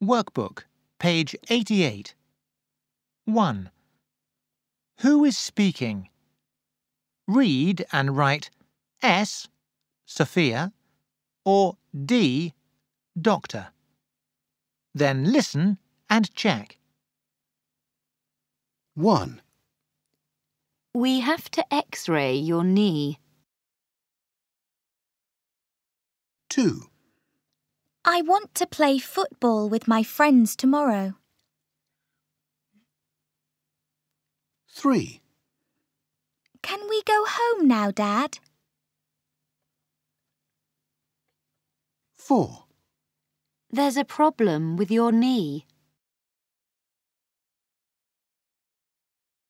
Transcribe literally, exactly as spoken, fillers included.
Workbook, page eighty-eight. one. Who is speaking? Read and write S, Sophia, or D, Doctor. Then listen and check. one. We have to X-ray your knee. two. I want to play football with my friends tomorrow. three. Can we go home now, Dad? four. There's a problem with your knee.